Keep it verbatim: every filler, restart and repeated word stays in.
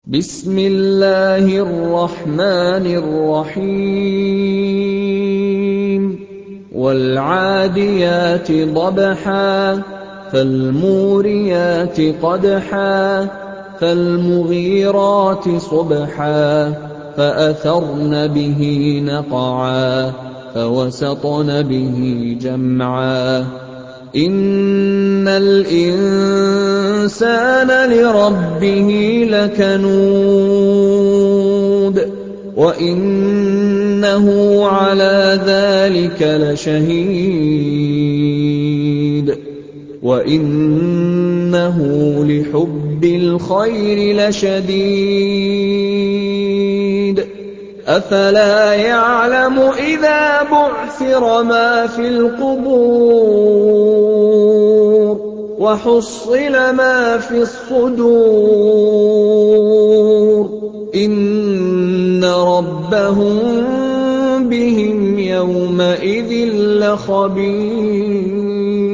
بِسْمِ اللَّهِ الرَّحْمَٰنِ الرَّحِيمِ وَالْعَادِيَاتِ ضَبْحًا فَالْمُورِيَاتِ قَدْحًا فَالْمُغِيرَاتِ صُبْحًا فَأَثَرْنَ بِهِ نَقْعًا فَوَسَطْنَ بِهِ جَمْعًا إِنَّ الْإِنسَانَ لِرَبِّهِ لَكَنُودٌ وَإِنَّهُ عَلَىٰ ذَٰلِكَ لَشَهِيدٌ وَإِنَّهُ لِحُبِّ الْخَيْرِ لَشَدِيدٌ أَفَلَا يَعْلَمُ إِذَا بُعْثِرَ مَا فِي الْقُبُورِ وَحُصِّلَ مَا فِي الصُّدُورِ إِنَّ رَبَّهُم بِهِمْ يَوْمَئِذٍ لَّخَبِيرٌ